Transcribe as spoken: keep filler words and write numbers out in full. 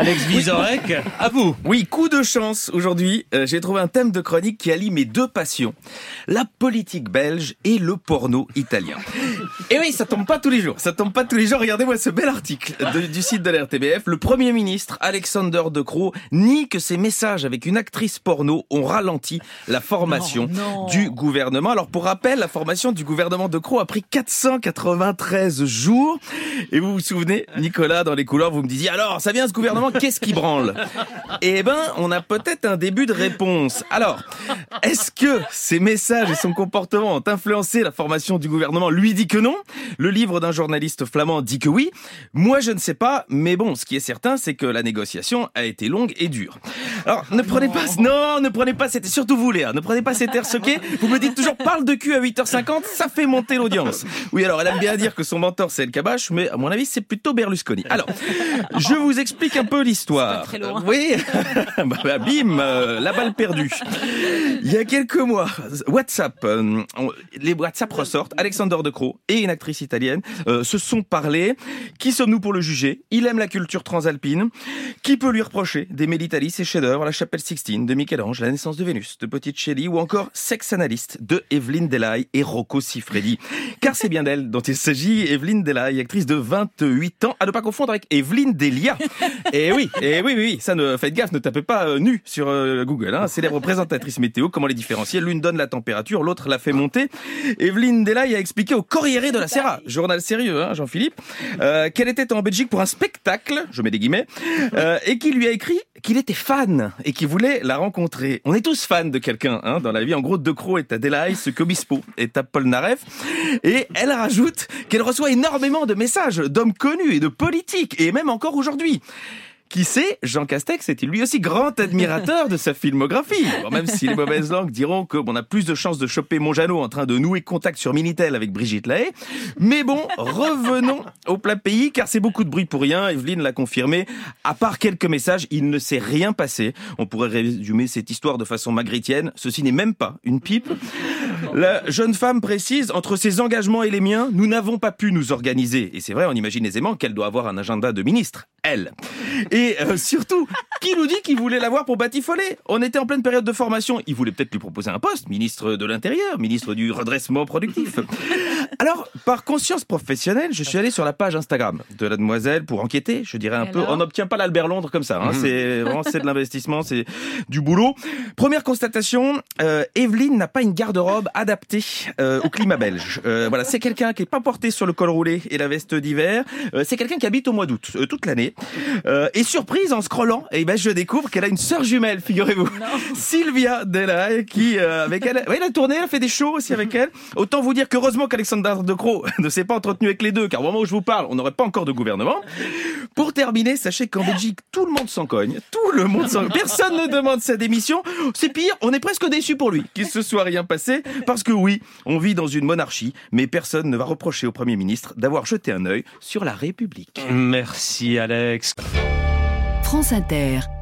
Alex Vizorek, à vous. Oui, coup de chance aujourd'hui. Euh, j'ai trouvé un thème de chronique qui allie mes deux passions, la politique belge et le porno italien. Et oui, ça tombe pas tous les jours. Ça tombe pas tous les jours. Regardez-moi ce bel article de, du site de la R T B F. Le Premier ministre Alexander De Croo nie que ses messages avec une actrice porno ont ralenti la formation non, non. du gouvernement. Alors pour rappel, la formation du gouvernement De Croo a pris quatre cent quatre-vingt-treize jours. Et vous vous souvenez, Nicolas, dans les couloirs, vous me disiez alors, ça vient ce gouvernement, qu'est-ce qui branle? Eh ben, on a peut-être un début de réponse. Alors, est-ce que ces messages et son comportement ont influencé la formation du gouvernement? Lui dit que non. Le livre d'un journaliste flamand dit que oui. Moi, je ne sais pas, mais bon, ce qui est certain, c'est que la négociation a été longue et dure. Alors, ne prenez pas, non, ne prenez pas, c'était surtout vous, Léa, ne prenez pas cet air soqué. Vous me dites toujours parle de cul à huit heures cinquante, ça fait monter l'audience. Oui, alors, elle aime bien dire que son mentor, c'est El Kabash, mais à mon avis, c'est plutôt Berlusconi. Alors, je vous explique un peu l'histoire. Très loin. Oui, bah, bim, euh, la balle perdue. Il y a quelques mois, WhatsApp, euh, on, les WhatsApp ressortent. Alexander De Croo et une actrice italienne euh, se sont parlé. Qui sommes-nous pour le juger? Il aime la culture transalpine. Qui peut lui reprocher d'aimer l'Italie, ses chefs-d'œuvre, la chapelle Sixtine de Michel-Ange, la naissance de Vénus de Botticelli ou encore Sex Analyst de Evelyne Delay et Rocco Siffredi. Car c'est bien d'elle dont il s'agit. Evelyne Delay, actrice de vingt-huit ans, à ne pas confondre avec Evelyne Delia. Et oui, et oui, oui, oui, ça ne faites gaffe, ne tapez pas euh, nu sur euh, Google. Hein. Célèbre présentatrice météo, comment les différencier? L'une donne la température, l'autre la fait monter. Evelyne Delay a expliqué au Corriere della Sera, journal sérieux, hein, Jean-Philippe, euh, qu'elle était en Belgique pour un spectacle, je mets des guillemets, euh, et qu'il lui a écrit qu'il était fan et qu'il voulait la rencontrer. On est tous fans de quelqu'un hein, dans la vie. En gros, De Croo est à Delay, ce qu'Obispo est à Polnareff. Et elle rajoute qu'elle reçoit énormément de messages d'hommes connus et de politiques, et même encore aujourd'hui. Qui sait, Jean Castex est-il lui aussi grand admirateur de sa filmographie. Bon, même si les mauvaises langues diront qu'on a plus de chances de choper Monjano en train de nouer contact sur Minitel avec Brigitte Lahaie. Mais bon, revenons au plat pays, car c'est beaucoup de bruit pour rien. Evelyne l'a confirmé. À part quelques messages, il ne s'est rien passé. On pourrait résumer cette histoire de façon magritienne. Ceci n'est même pas une pipe. La jeune femme précise, entre ses engagements et les miens, nous n'avons pas pu nous organiser. Et c'est vrai, on imagine aisément qu'elle doit avoir un agenda de ministre. Elle. Et euh, surtout, qui nous dit qu'il voulait l'avoir pour batifoler? On était en pleine période de formation. Il voulait peut-être lui proposer un poste, ministre de l'Intérieur, ministre du redressement productif. Alors, par conscience professionnelle, je suis allé sur la page Instagram de la demoiselle pour enquêter. Je dirais un peu, on n'obtient pas l'Albert Londres comme ça. Hein. Mmh. C'est vraiment c'est de l'investissement, c'est du boulot. Première constatation, euh, Evelyne n'a pas une garde-robe adaptée euh, au climat belge. Euh, voilà, c'est quelqu'un qui est pas porté sur le col roulé et la veste d'hiver. Euh, c'est quelqu'un qui habite au mois d'août, euh, toute l'année. Euh, et surprise, en scrollant, et ben je découvre qu'elle a une sœur jumelle, figurez-vous, non. Sylvia Delay, qui euh, avec elle, oui, elle a tourné, elle a fait des shows aussi avec elle. Autant vous dire qu'heureusement qu'Alexander De Croo ne s'est pas entretenu avec les deux, car au moment où je vous parle, on n'aurait pas encore de gouvernement. Pour terminer, sachez qu'en Belgique, tout le monde s'en cogne, tout le monde s'en cogne. Personne ne demande sa démission. C'est pire, on est presque déçu pour lui qu'il se soit rien passé, parce que oui, on vit dans une monarchie, mais personne ne va reprocher au Premier ministre d'avoir jeté un œil sur la République. Merci Alex. France Inter.